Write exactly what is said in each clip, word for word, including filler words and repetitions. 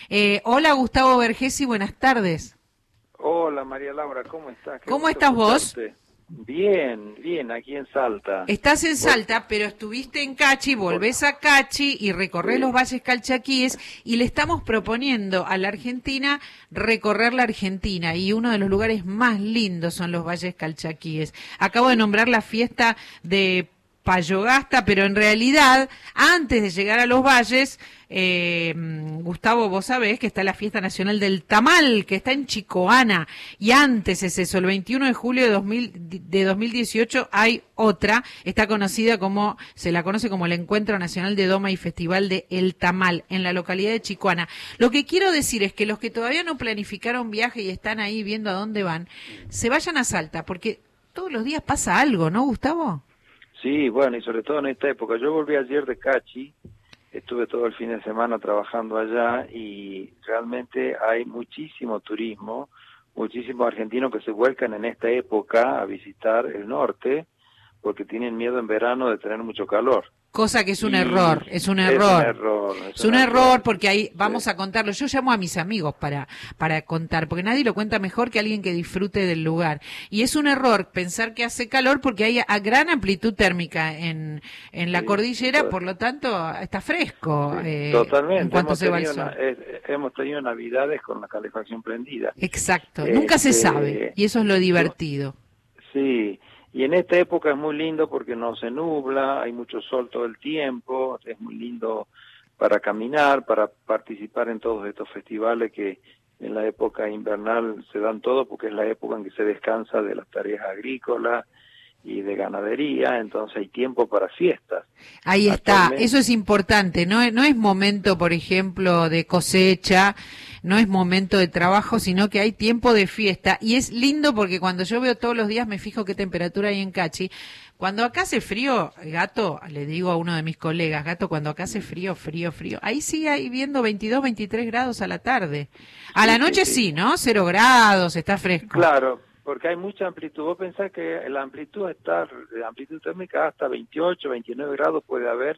Eh, hola Gustavo Vergesi, buenas tardes. Hola María Laura, ¿cómo estás? ¿Cómo estás vos? Bien, bien, aquí en Salta. Estás en Salta, pero estuviste en Cachi, volvés a Cachi y recorrés sí. los valles calchaquíes y le estamos proponiendo a la Argentina recorrer la Argentina y uno de los lugares más lindos son los valles calchaquíes. Acabo de nombrar la fiesta de Payogasta, pero en realidad, antes de llegar a los valles, eh, Gustavo, vos sabés que está la fiesta nacional del tamal, que está en Chicoana, y antes es eso, el veintiuno de julio de, dos mil, de dos mil dieciocho hay otra, está conocida como, se la conoce como el Encuentro Nacional de Doma y Festival de El Tamal, en la localidad de Chicoana. Lo que quiero decir es que los que todavía no planificaron viaje y están ahí viendo a dónde van, se vayan a Salta, porque todos los días pasa algo, ¿no, Gustavo? Sí, bueno, y sobre todo en esta época. Yo volví ayer de Cachi, estuve todo el fin de semana trabajando allá y realmente hay muchísimo turismo, muchísimos argentinos que se vuelcan en esta época a visitar el norte porque tienen miedo en verano de tener mucho calor. Cosa que es un y error, es un error. Es un error. Es, es un, un error, error porque ahí vamos sí. a contarlo. Yo llamo a mis amigos para para contar, porque nadie lo cuenta mejor que alguien que disfrute del lugar. Y es un error pensar que hace calor porque hay a gran amplitud térmica en en la sí, cordillera, por lo tanto está fresco. Sí, eh, totalmente. En cuanto hemos, se va el tenido sol. Una, eh, hemos tenido navidades con la calefacción prendida. Exacto. Este, Nunca se sabe y eso es lo divertido. Sí. Y en esta época es muy lindo porque no se nubla, hay mucho sol todo el tiempo, es muy lindo para caminar, para participar en todos estos festivales que en la época invernal se dan todo porque es la época en que se descansa de las tareas agrícolas y de ganadería, entonces hay tiempo para fiestas. Ahí está, eso es importante, no es, no es momento, por ejemplo, de cosecha, no es momento de trabajo, sino que hay tiempo de fiesta, y es lindo porque cuando yo veo todos los días me fijo qué temperatura hay en Cachi. Cuando acá hace frío, gato, le digo a uno de mis colegas, gato, cuando acá hace frío, frío, frío, ahí sigue ahí viendo veintidós, veintitrés grados a la tarde. A la noche sí, sí, ¿no? Cero grados, está fresco. Claro. Porque hay mucha amplitud. Vos pensás que la amplitud está, la amplitud térmica hasta veintiocho, veintinueve grados puede haber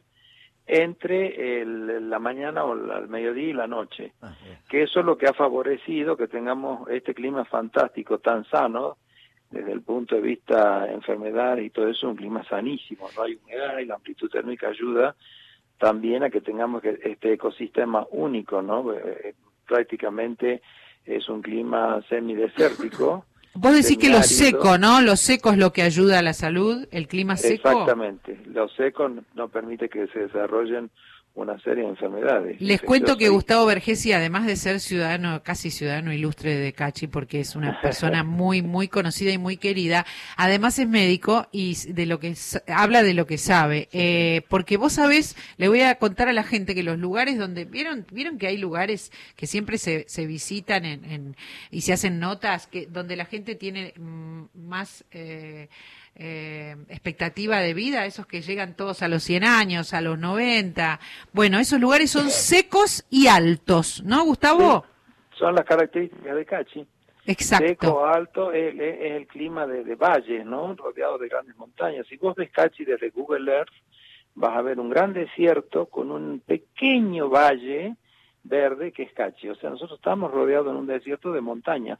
entre el, la mañana o la, el mediodía y la noche. Ah, que eso es lo que ha favorecido que tengamos este clima fantástico, tan sano, desde el punto de vista de enfermedades y todo eso, un clima sanísimo. No hay humedad y la amplitud térmica ayuda también a que tengamos este ecosistema único, ¿no? Eh, prácticamente es un clima semidesértico. Vos decís que lo seco, ¿no? Lo seco es lo que ayuda a la salud, el clima seco. Exactamente, lo seco no permite que se desarrollen una serie de enfermedades. Les cuento que Gustavo Vergesi, además de ser ciudadano, casi ciudadano ilustre de Cachi, porque es una persona muy, muy conocida y muy querida, además es médico y de lo que habla de lo que sabe. Eh, porque vos sabés, le voy a contar a la gente que los lugares donde, vieron, vieron que hay lugares que siempre se, se visitan en, en, y se hacen notas, que donde la gente tiene mm, más eh, eh, expectativa de vida, esos que llegan todos a los cien años, a los noventa. Bueno, esos lugares son secos y altos, ¿no, Gustavo? Sí, son las características de Cachi. Exacto. Seco, alto, es, es el clima de, de valles, ¿no? Rodeado de grandes montañas. Si vos ves Cachi desde Google Earth, vas a ver un gran desierto con un pequeño valle verde que es Cachi. O sea, nosotros estamos rodeados en un desierto de montañas.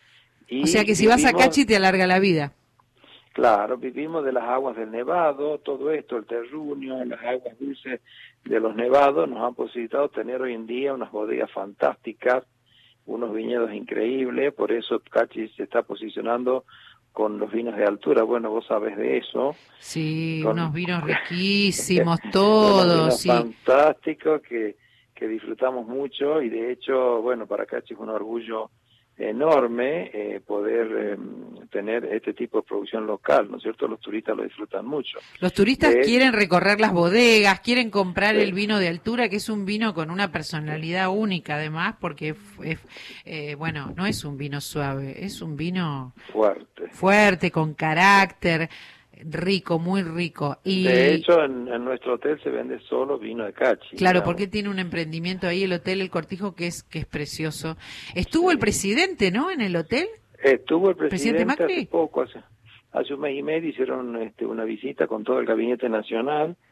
Y o sea que si vivimos, vas a Cachi te alarga la vida. Claro, vivimos de las aguas del Nevado, todo esto, el terruño, las aguas dulces de los nevados nos han posibilitado tener hoy en día unas bodegas fantásticas, unos viñedos increíbles, por eso Cachi se está posicionando con los vinos de altura. Bueno, vos sabés de eso. Sí, con, unos vinos riquísimos, todos. Unos vinos sí. fantásticos que, que disfrutamos mucho y de hecho, bueno, para Cachi es un orgullo enorme eh, poder eh, tener este tipo de producción local, ¿no es cierto? Los turistas lo disfrutan mucho. Los turistas de... quieren recorrer las bodegas, quieren comprar sí. el vino de altura, que es un vino con una personalidad única además, porque es, eh, bueno, no es un vino suave, es un vino fuerte, fuerte, con carácter, rico, muy rico. Y de hecho, en, en nuestro hotel se vende solo vino de Cachi. Claro, digamos. porque tiene un emprendimiento ahí, el Hotel El Cortijo, que es que es precioso. Estuvo sí. el presidente, ¿no?, en el hotel. Estuvo el presidente, ¿Presidente Macri? hace poco, hace, hace un mes y medio, hicieron este, una visita con todo el gabinete nacional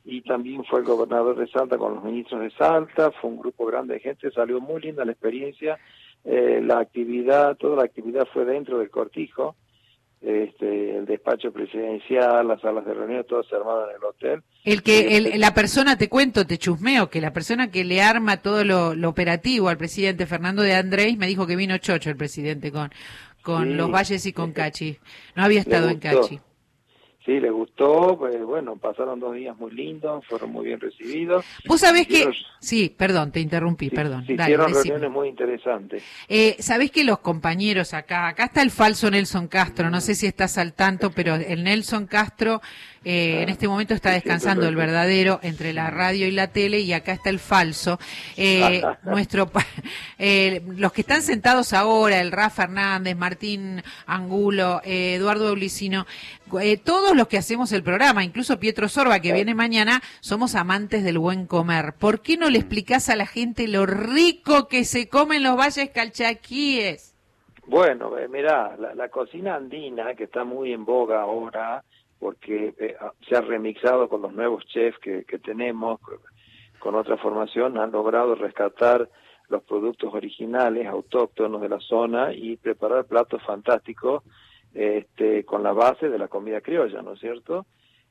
y también fue el gobernador de Salta con los ministros de Salta, fue un grupo grande de gente, salió muy linda la experiencia, eh, la actividad, toda la actividad fue dentro del cortijo, este, el despacho presidencial, las salas de reunión, todo se armado en el hotel. El que, el, la persona, te cuento, te chusmeo, que la persona que le arma todo lo, lo operativo al presidente Fernando de Andrés me dijo que vino chocho el presidente con, con Sí, los Valles y con Cachi. No había estado en Cachi. Sí, le gustó, pues bueno, pasaron dos días muy lindos, fueron muy bien recibidos. Vos sabés hicieron, que... Sí, perdón, te interrumpí, sí, perdón. Se Dale, hicieron decime. reuniones muy interesantes. Eh, ¿Sabés que los compañeros acá, acá está el falso Nelson Castro, no sé si estás al tanto, pero el Nelson Castro eh, ah, en este momento está descansando, el verdadero, entre la radio y la tele, y acá está el falso. Eh, nuestro, eh, los que están sentados ahora, el Rafa Hernández, Martín Angulo, eh, Eduardo Eulicino, eh, todos los que hacemos el programa, incluso Pietro Sorba, que viene mañana, somos amantes del buen comer. ¿Por qué no le explicás a la gente lo rico que se come en los Valles Calchaquíes? Bueno, eh, mirá, la, la cocina andina, que está muy en boga ahora, porque eh, se ha remixado con los nuevos chefs que, que tenemos, con otra formación, han logrado rescatar los productos originales, autóctonos de la zona y preparar platos fantásticos este, con la base de la comida criolla, ¿no es cierto?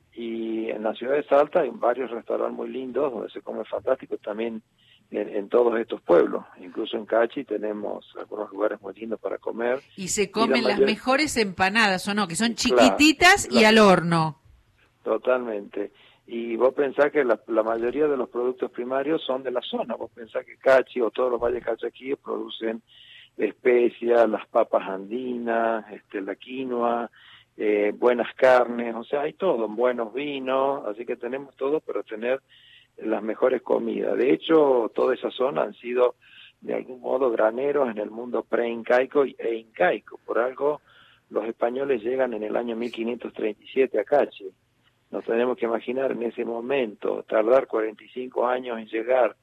Y en la ciudad de Salta hay varios restaurantes muy lindos donde se come fantástico, también en, en todos estos pueblos, incluso en Cachi tenemos algunos lugares muy lindos para comer. Y se comen y la las mayor... mejores empanadas, ¿o no? Que son claro, chiquititas y la... al horno. Totalmente. Y vos pensás que la, la mayoría de los productos primarios son de la zona. Vos pensás que Cachi o todos los valles calchaquíes producen especias, las papas andinas, este, la quinoa, eh, buenas carnes, o sea, hay todo, buenos vinos, así que tenemos todo para tener las mejores comidas. De hecho, toda esa zona han sido de algún modo graneros en el mundo preincaico e incaico. Por algo los españoles llegan en el año mil quinientos treinta y siete a Cachi. Nos tenemos que imaginar en ese momento tardar cuarenta y cinco años en llegar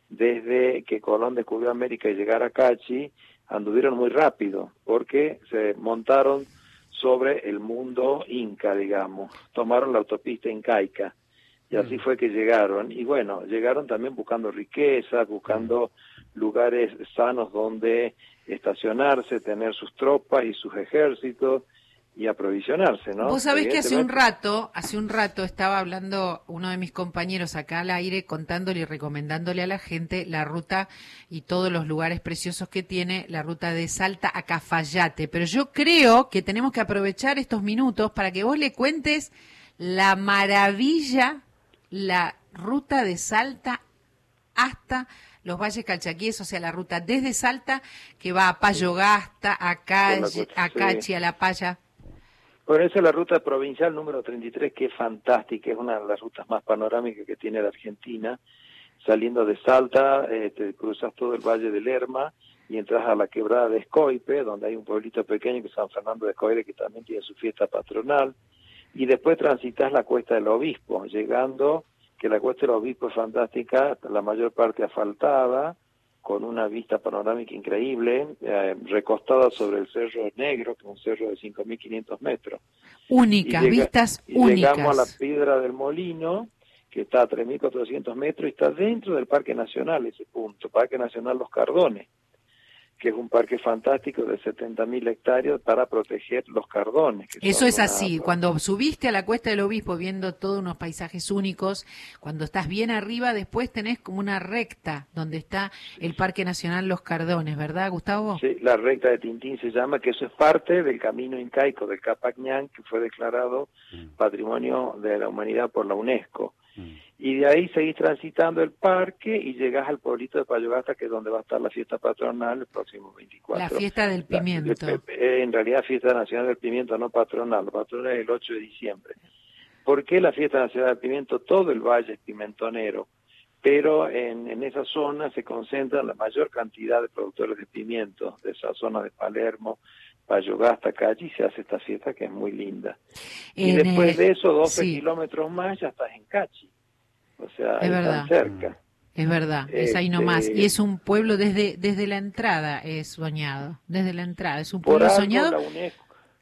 desde que Colón descubrió América y llegar a Cachi, anduvieron muy rápido porque se montaron sobre el mundo inca, digamos, tomaron la autopista incaica. Y así fue que llegaron, y bueno, llegaron también buscando riqueza, buscando lugares sanos donde estacionarse, tener sus tropas y sus ejércitos y aprovisionarse, ¿no? Vos sabés que hace un rato, hace un rato estaba hablando uno de mis compañeros acá al aire, contándole y recomendándole a la gente la ruta y todos los lugares preciosos que tiene la ruta de Salta a Cafayate, pero yo creo que tenemos que aprovechar estos minutos para que vos le cuentes la maravilla, la ruta de Salta hasta los Valles Calchaquíes, o sea, la ruta desde Salta que va a Payogasta, a Calle, a Cachi, a La Paya. Bueno, esa es la ruta provincial número treinta y tres, que es fantástica, es una de las rutas más panorámicas que tiene la Argentina. Saliendo de Salta, eh, te cruzas todo el Valle del Lerma y entras a la quebrada de Escoipe, donde hay un pueblito pequeño que es San Fernando de Escoipe, que también tiene su fiesta patronal. Y después transitas la Cuesta del Obispo, llegando, que la Cuesta del Obispo es fantástica, la mayor parte asfaltada, con una vista panorámica increíble, eh, recostada sobre el Cerro Negro, que es un cerro de cinco mil quinientos metros. Únicas, llega, vistas y únicas. Llegamos a la Piedra del Molino, que está a tres mil cuatrocientos metros y está dentro del Parque Nacional, ese punto, Parque Nacional Los Cardones, que es un parque fantástico de setenta mil hectáreas para proteger los cardones. Que Eso son es una... así, cuando subiste a la Cuesta del Obispo viendo todos unos paisajes únicos, cuando estás bien arriba, después tenés como una recta donde está el Parque Nacional Los Cardones, ¿verdad, Gustavo? Sí, la recta de Tintín se llama, que eso es parte del camino incaico del Capac Ñan, que fue declarado mm. Patrimonio de la Humanidad por la UNESCO. Mm. Y de ahí seguís transitando el parque y llegás al pueblito de Payogasta, que es donde va a estar la fiesta patronal el próximo veinticuatro. La fiesta del pimiento. La, de, en realidad, fiesta nacional del pimiento, no patronal. La patronal es el ocho de diciembre. ¿Por qué la fiesta nacional del pimiento? Todo el valle es pimentonero, pero en, en esa zona se concentra la mayor cantidad de productores de pimiento, de esa zona de Palermo, Payogasta, Calle, y se hace esta fiesta que es muy linda. En y después el, de eso, doce sí. kilómetros más, ya estás en Cachi. O sea, es verdad. cerca. Es verdad, este... es ahí nomás. Y es un pueblo desde desde la entrada, es soñado. Desde la entrada, es un pueblo por algo soñado. La UNESCO,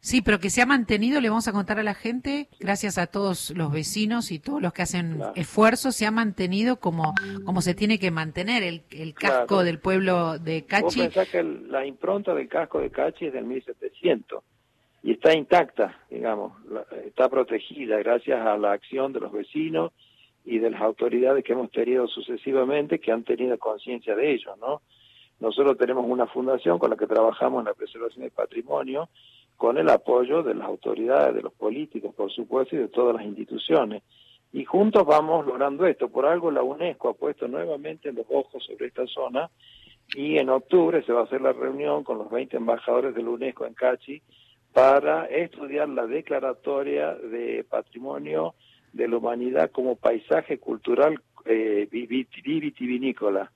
Sí, pero que se ha mantenido, le vamos a contar a la gente, gracias a todos los vecinos y todos los que hacen Claro. esfuerzos, se ha mantenido como, como se tiene que mantener el, el casco Claro. del pueblo de Vos Cachi. pensás que el- la impronta del casco de Cachi es del mil setecientos y está intacta, digamos, la- está protegida gracias a la acción de los vecinos y de las autoridades que hemos tenido sucesivamente, que han tenido conciencia de ello, ¿no? Nosotros tenemos una fundación con la que trabajamos en la preservación del patrimonio, con el apoyo de las autoridades, de los políticos, por supuesto, y de todas las instituciones. Y juntos vamos logrando esto. Por algo la UNESCO ha puesto nuevamente los ojos sobre esta zona, y en octubre se va a hacer la reunión con los veinte embajadores de la UNESCO en Cachi para estudiar la declaratoria de patrimonio de la humanidad como paisaje cultural eh, vivit- vitivinícola,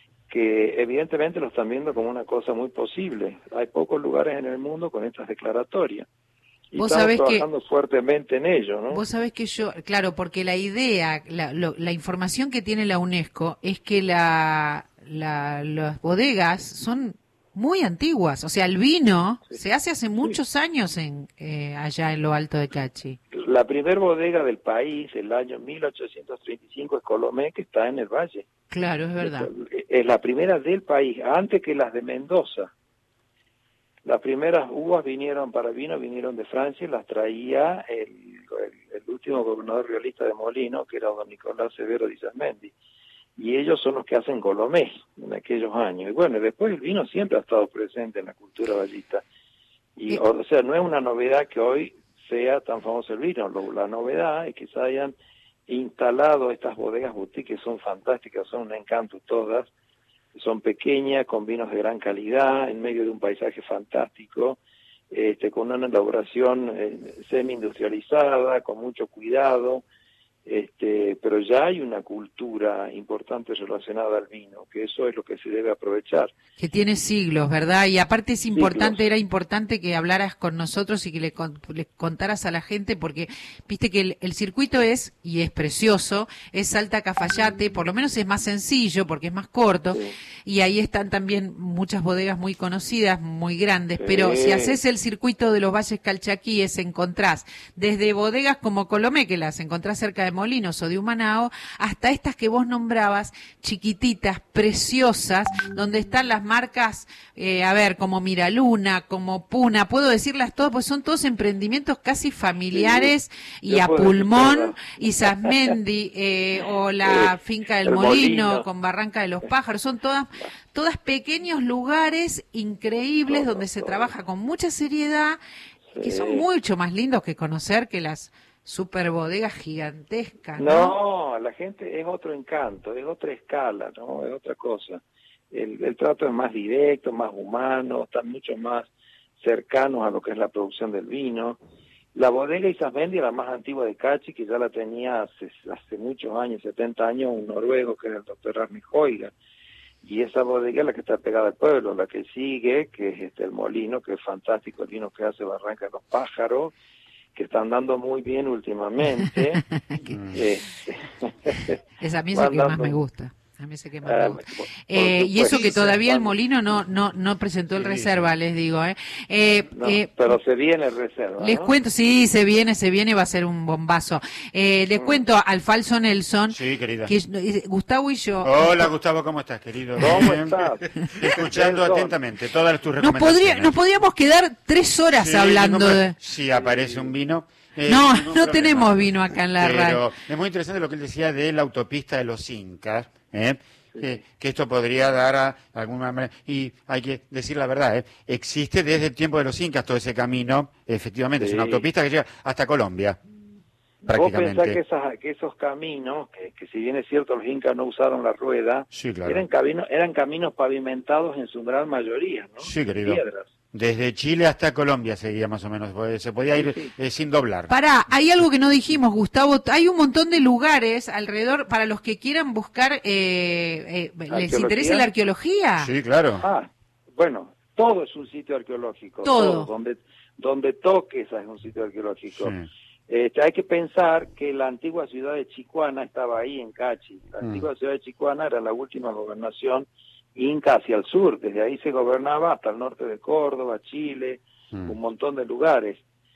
que evidentemente lo están viendo como una cosa muy posible. Hay pocos lugares en el mundo con estas declaratorias. Y Vos estamos sabés que- trabajando fuertemente en ello, ¿no? Vos sabés que yo, claro, porque la idea, la, lo- la información que tiene la UNESCO es que la, la- las bodegas son muy antiguas. O sea, el vino Sí. se hace hace muchos años en eh, allá en lo alto de Cachi. La primer bodega del país, el año mil ochocientos treinta y cinco, es Colomé, que está en el valle. Claro, es verdad. Es la primera del país, antes que las de Mendoza. Las primeras uvas vinieron para vino, vinieron de Francia y las traía el, el, el último gobernador realista de Molino, que era don Nicolás Severo de Isasmendi. Y ellos son los que hacen Colomé en aquellos años. Y bueno, después el vino siempre ha estado presente en la cultura vallista. Y, Eh. o, o sea, no es una novedad que hoy sea tan famoso el vino. Lo, la novedad es que se hayan instalado estas bodegas boutique, que son fantásticas, son un encanto todas. Son pequeñas, con vinos de gran calidad, en medio de un paisaje fantástico, este, con una elaboración eh, semi-industrializada, con mucho cuidado, este, pero ya hay una cultura importante relacionada al vino, que eso es lo que se debe aprovechar. Que tiene siglos, ¿verdad? Y aparte es importante, Siglos. era importante que hablaras con nosotros y que le, con- le contaras a la gente, porque viste que el, el circuito es, y es precioso, es Salta Cafayate, por lo menos es más sencillo porque es más corto, Sí. y ahí están también muchas bodegas muy conocidas, muy grandes, Sí. pero si haces el circuito de los valles calchaquíes, encontrás desde bodegas como Colomé, que las encontrás cerca de Molinos o de Humanao, hasta estas que vos nombrabas, chiquititas, preciosas, donde están las marcas, eh, a ver, como Miraluna, como Puna, puedo decirlas todas, pues son todos emprendimientos casi familiares, Sí, y yo a puedo pulmón, decirlo. y Sasmendi, eh, o la Eh, finca del el Molino, Molino. con Barranca de los Pájaros, son todas, todas pequeños lugares increíbles Todo, donde se todo. trabaja con mucha seriedad, que Sí. son mucho más lindos que conocer que las super bodegas gigantescas, ¿no? No, la gente es otro encanto, es otra escala, ¿no? Es otra cosa. El, el trato es más directo, más humano, están mucho más cercanos a lo que es la producción del vino. La bodega Isasmendi, la más antigua de Cachi, que ya la tenía hace, hace muchos años, setenta años, un noruego que era el doctor Arne Hoiga. Y esa bodega es la que está pegada al pueblo, la que sigue, que es este el Molino, que es fantástico, el vino que hace Barranca de los Pájaros, que están dando muy bien últimamente. este, Es a mí es el que Van más me dando- gusta. A mí es el que más Ah, me gusta. por Eh, y eso supuesto. que todavía el Van- Molino no no no presentó el Sí, reserva, sí. les digo. ¿eh? Eh, no, eh, pero se viene reserva, Les ¿no? cuento, sí, se viene, se viene, va a ser un bombazo. Eh, les Mm. cuento al falso Nelson, Sí, querida. que eh, Gustavo y yo... Hola, Gustavo, ¿cómo estás, querido? ¿Cómo Bien. estás? Escuchando Nelson. atentamente todas tus Nos, recomendaciones. podría, nos podríamos quedar tres horas Sí, hablando ningún de... pro- Si aparece un vino. eh, No, ningún no problema. tenemos vino acá en la Pero radio. es muy interesante lo que él decía de la autopista de los Incas, ¿eh? que, que esto podría dar a alguna manera, y hay que decir la verdad, ¿eh? Existe desde el tiempo de los Incas todo ese camino, efectivamente, es una Sí. autopista que llega hasta Colombia, Vos pensás que, prácticamente. esas, que esos caminos, que, que si bien es cierto los incas no usaron la rueda, Sí, claro. eran, caminos, eran caminos pavimentados en su gran mayoría, ¿no? Sí, querido. Piedras. Desde Chile hasta Colombia seguía más o menos, pues, se podía ir Sí. eh, sin doblar. Pará, hay algo que no dijimos, Gustavo. Hay un montón de lugares alrededor para los que quieran buscar, eh, eh, ¿les ¿Arqueología? interesa la arqueología? Sí, claro. Ah, bueno, todo es un sitio arqueológico. Todo. Donde, donde toques es un sitio arqueológico. Sí. Este, hay que pensar que la antigua ciudad de Chicuana estaba ahí en Cachi. La Mm. antigua ciudad de Chicuana era la última gobernación inca hacia el sur. Desde ahí se gobernaba hasta el norte de Córdoba, Chile, mm. un montón de lugares.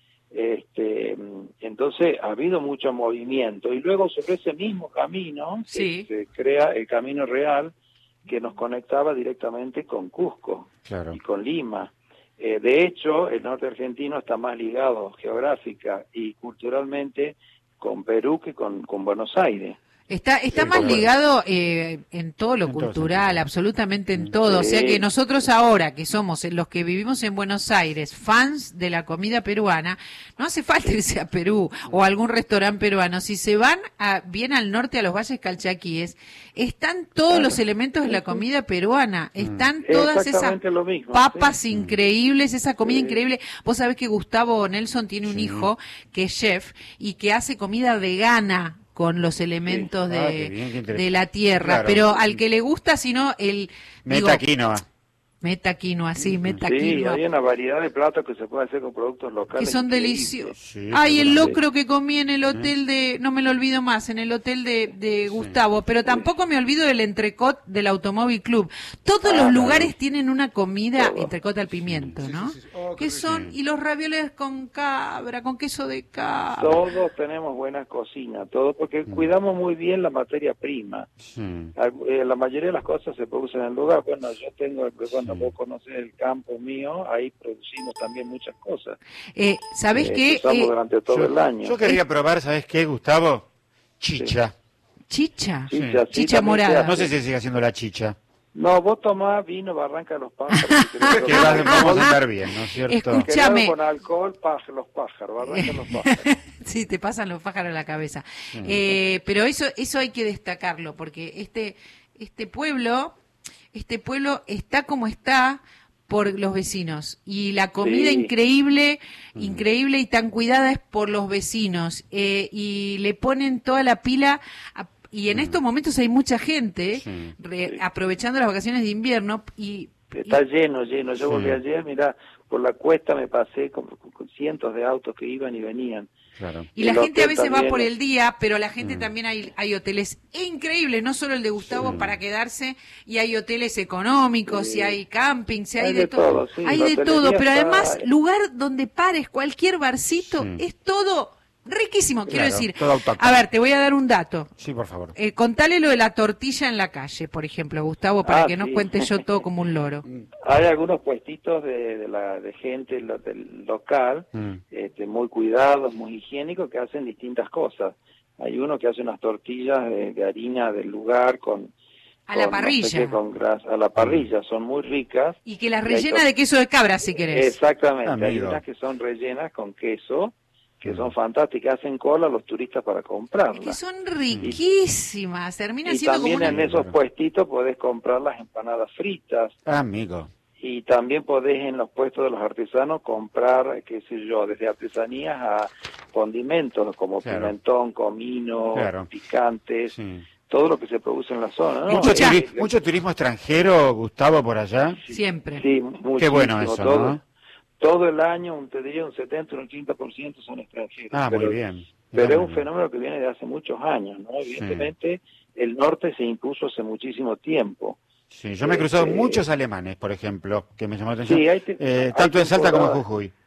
Este, entonces ha habido mucho movimiento y luego sobre ese mismo camino sí. se, se crea el Camino Real que nos conectaba directamente con Cusco claro. y con Lima. Eh, de hecho, el norte argentino está más ligado geográfica y culturalmente con Perú que con, con Buenos Aires. Está, está Sí, más bueno. ligado eh, en todo lo En todo cultural, sentido. absolutamente en todo. O sea Sí. que nosotros ahora, que somos los que vivimos en Buenos Aires, fans de la comida peruana, no hace falta irse a Perú o a algún restaurante peruano. Si se van a, bien al norte, a los valles calchaquíes, están todos Claro. los elementos de la comida peruana. Están todas esas Exactamente lo mismo, papas sí. increíbles, esa comida Sí. increíble. Vos sabés que Gustavo Nelson tiene un Sí. hijo que es chef y que hace comida vegana con los elementos Sí. de, Ah, qué bien, qué interesante. de la tierra, Claro. pero al que le gusta, sino el... digo, Meta quinoa. meta quinoa, sí, meta Sí, quinoa, hay una variedad de platos que se puede hacer con productos que locales. son increíbles. deliciosos. Sí, Ay, el seguramente. locro que comí en el hotel de, no me lo olvido más, en el hotel de, de Gustavo, pero tampoco me olvido del entrecot del Automóvil Club. Todos Ah, los claro. lugares tienen una comida, Todo. entrecot al pimiento, Sí, sí, ¿no? sí, sí. Oh, qué Que son, rico. y los ravioles con cabra, con queso de cabra. Todos tenemos buena cocina, todo porque cuidamos muy bien la materia prima. Sí. Al- eh, la mayoría de las cosas se producen en el lugar. Bueno, yo tengo, cuando Sí. vos conocés el campo mío, ahí producimos también muchas cosas. Eh, ¿Sabés Eh, qué? que usamos Eh, durante todo Yo, el año. yo querría probar, ¿sabes qué, Gustavo? Chicha. chicha, Sí, Sí. ya, sí, Chicha también se morada. hace. No sé si sigue haciendo la chicha. No, vos tomás vino Barranca de los Pájaros. si querés Que probar. va- vamos a andar bien, ¿no es cierto? Escucha. Querés Escúchame. con alcohol, paj- los pájaros, Barranca de los Pájaros. Sí, te pasan los pájaros a la cabeza. Eh, pero eso, eso hay que destacarlo, porque este, este pueblo, este pueblo está como está por los vecinos. Y la comida Sí. increíble, increíble y tan cuidada es por los vecinos. Eh, y le ponen toda la pila a- y en estos momentos hay mucha gente Sí. re- Sí. aprovechando las vacaciones de invierno y Está lleno, lleno. Yo Sí. volví ayer, mira, por la cuesta me pasé con, con- con cientos de autos que iban y venían. Claro. Y la El gente a hotel veces va también. por el día, pero la gente Mm. también hay, hay hoteles increíbles, no solo el de Gustavo Sí. para quedarse, y hay hoteles económicos, Sí. y hay campings, y hay, Hay de, de todo. todo, sí, Hay la de hotelería todo, pero está- además lugar donde pares, cualquier barcito, Sí. es todo riquísimo. Quiero Claro, decir, todo autóctono. a ver, te voy a dar un dato. Sí, por favor. Eh, contale lo de la tortilla en la calle, por ejemplo, Gustavo, para Ah, que no sí. cuente yo todo como un loro. Hay algunos puestitos de, de, la, de gente lo- del local, Mm. este, muy cuidados, muy higiénicos, que hacen distintas cosas. Hay uno que hace unas tortillas de, de harina del lugar con... A la con no sé parrilla. qué, con grasa, a la parrilla, son muy ricas. Y que las Y hay rellena to- de queso de cabra, si querés. Exactamente, hay Amigo. unas que son rellenas con queso, que Mm. son fantásticas, hacen cola a los turistas para Es que comprarlas. son riquísimas, termina Y siendo como también una... en esos Claro. puestitos podés comprar las empanadas fritas. Ah, amigo. Y también podés en los puestos de los artesanos comprar, qué sé yo, desde artesanías a condimentos como Claro. pimentón, comino, Claro. picantes, Sí. todo lo que se produce en la zona. ¿no? Mucho, Escuchá. turi- mucho turismo extranjero, Gustavo, por allá. Siempre. Sí, muchísimo, Qué bueno eso, todo, ¿no? todo el año, un, te diría un setenta, un ochenta por ciento son extranjeros. Ah, pero, muy bien. Pero Muy es un bien. fenómeno que viene de hace muchos años, ¿no? Evidentemente, el norte se impuso hace muchísimo tiempo. Sí, yo me he cruzado Este- muchos alemanes, por ejemplo, que me llamó la atención. Sí, hay te- Eh, hay tanto en Salta como en temporadas. Jujuy.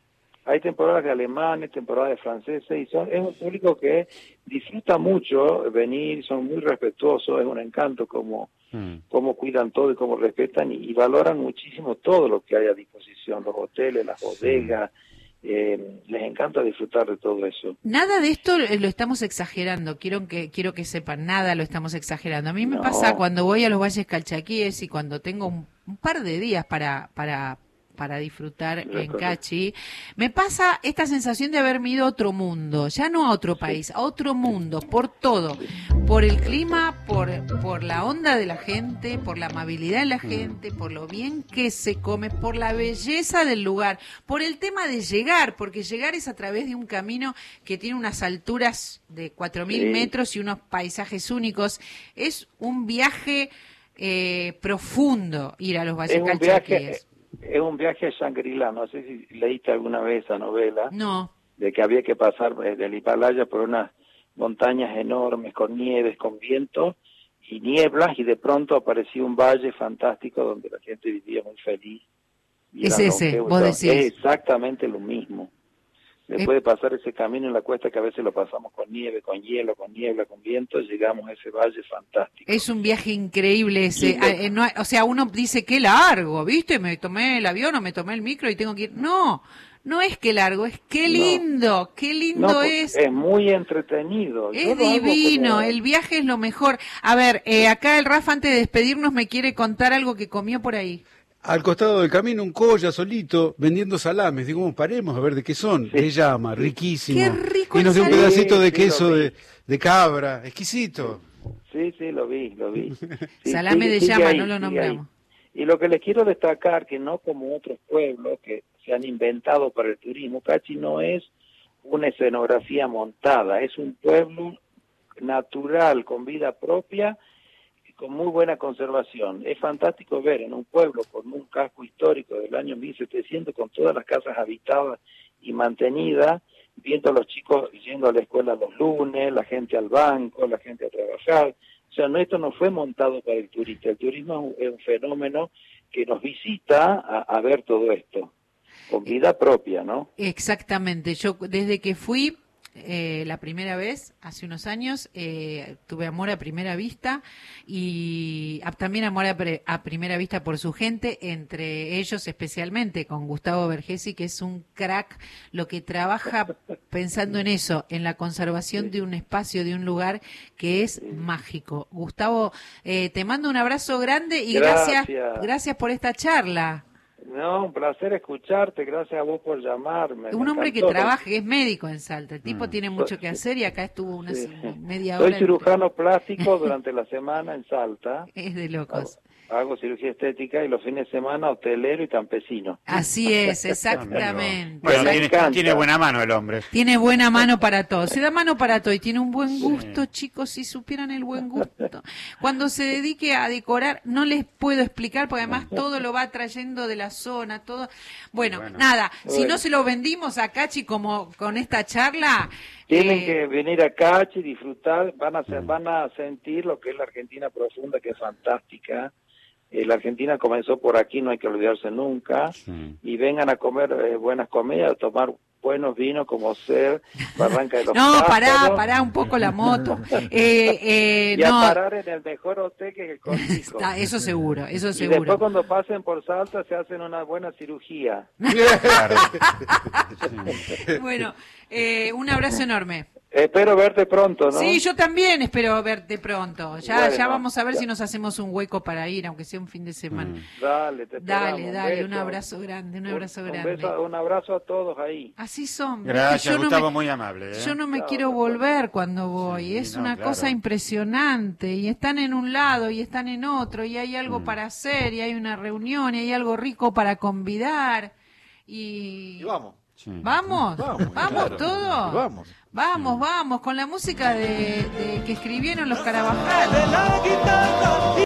Hay temporadas de alemanes, temporadas de franceses, y son, es un público que disfruta mucho venir, son muy respetuosos, es un encanto como, Mm. cómo cuidan todo y cómo respetan y, y valoran muchísimo todo lo que hay a disposición, los hoteles, las bodegas, eh, les encanta disfrutar de todo eso. Nada de esto eh, lo estamos exagerando, quiero que quiero que sepan, nada lo estamos exagerando. A mí me No. pasa cuando voy a los valles calchaquíes y cuando tengo un, un par de días para para para disfrutar en Recorrer. Cachi, me pasa esta sensación de haberme ido a otro mundo, ya no a otro país, a otro mundo, por todo, por el clima, por, por la onda de la gente, por la amabilidad de la gente, por lo bien que se come, por la belleza del lugar, por el tema de llegar, porque llegar es a través de un camino que tiene unas alturas de cuatro mil Sí. metros y unos paisajes únicos. Es un viaje eh, profundo ir a los valles Es un viaje, calchaquíes. es un viaje a Shangri-La, no sé si leíste alguna vez esa novela, No. de que había que pasar eh, del Himalaya por unas montañas enormes con nieves, con viento y nieblas, y de pronto apareció un valle fantástico donde la gente vivía muy feliz Y Es eran ese, longevos, vos todo. decís. Es exactamente lo mismo. Después de pasar ese camino en la cuesta, que a veces lo pasamos con nieve, con hielo, con niebla, con viento, llegamos a ese valle fantástico. Es un viaje increíble ese. Sí, Ah, eh, no, o sea, uno dice qué largo, ¿viste? Me tomé el avión o me tomé el micro y tengo que ir. No, no es que largo, es qué No. lindo, qué lindo No, pues, es. es muy entretenido. Yo Es lo hago divino, como- el viaje es lo mejor. A ver, eh, acá el Rafa antes de despedirnos me quiere contar algo que comió por ahí. Al costado del camino un colla solito vendiendo salames. Digo, "Bueno, paremos a ver de qué son". Sí. Le llama, riquísimo. Qué rico Y nos dio el un salame. pedacito de Sí, sí, queso lo vi. de, de cabra, exquisito. Sí, sí, lo vi, lo vi. Sí, Salame sigue- de sigue llama, ahí, no lo sigue nombramos. ahí. Y lo que les quiero destacar, que no como otros pueblos que se han inventado para el turismo, Cachi no es una escenografía montada, es un pueblo natural, con vida propia, y con muy buena conservación. Es fantástico ver en un pueblo con un casco histórico del año mil setecientos, con todas las casas habitadas y mantenidas, viendo a los chicos yendo a la escuela los lunes, la gente al banco, la gente a trabajar. O sea, no, esto no fue montado para el turista. El turismo es un fenómeno que nos visita a, a ver todo esto, con vida propia, ¿no? Exactamente. Yo desde que fui eh, la primera vez, hace unos años, eh, tuve amor a primera vista y a- también amor a, pre- a primera vista por su gente, entre ellos especialmente con Gustavo Vergesi, que es un crack, lo que trabaja pensando en eso, en la conservación de un espacio, de un lugar que es mágico. Gustavo, eh, te mando un abrazo grande y gracias, Gracias. gracias por esta charla. No, un placer escucharte, gracias a vos por llamarme. Un me hombre que encantó. trabaja, que es médico en Salta. El tipo Mm. tiene mucho que hacer y acá estuvo una Sí. media Soy hora. cirujano plástico durante la semana en Salta. Es de locos. Hago cirugía estética y los fines de semana hotelero y campesino. Así es, exactamente. Bueno, Me tiene, encanta. tiene buena mano el hombre. Tiene buena mano para todo. Se da mano para todo y tiene un buen gusto, chicos, si supieran el buen gusto. Cuando se dedique a decorar, no les puedo explicar, porque además todo lo va trayendo de la zona, todo. Bueno, Bueno. nada, si Bueno. no se lo vendimos a Cachi como con esta charla. Tienen eh, que venir acá y disfrutar, van a ser, van a sentir lo que es la Argentina profunda, que es fantástica. Eh, la Argentina comenzó por aquí, no hay que olvidarse nunca. Sí. Y vengan a comer eh, buenas comidas, a tomar buenos vinos como ser Barranca de los No, pará, Pájaros, pará un poco la moto. Eh, eh, y a no, parar en el mejor hotel que es el Cortijo. está, eso seguro, eso Y después seguro. cuando pasen por Salta se hacen una buena cirugía. Claro. Bueno, eh, un abrazo enorme. Espero verte pronto, ¿no? Sí, yo también espero verte pronto. Ya, Bueno, ya vamos a ver ya. si nos hacemos un hueco para ir, aunque sea un fin de semana. Mm. Dale, te esperamos. Dale, dale, un beso. abrazo grande, un abrazo Un grande. beso- un abrazo a todos ahí. Así son. ¿viste? Gracias, Yo no Gustavo, me- muy amable. ¿eh? Yo no me Chao, quiero chao. volver cuando voy, Sí, es no, una claro. cosa impresionante y están en un lado y están en otro y hay algo Mm. para hacer y hay una reunión y hay algo rico para convidar y... Y vamos. Sí. ¿Vamos? Vamos, ¿Vamos claro. todos? Vamos. Vamos, vamos, con la música de, de que escribieron los Carabajal. de la guitarra.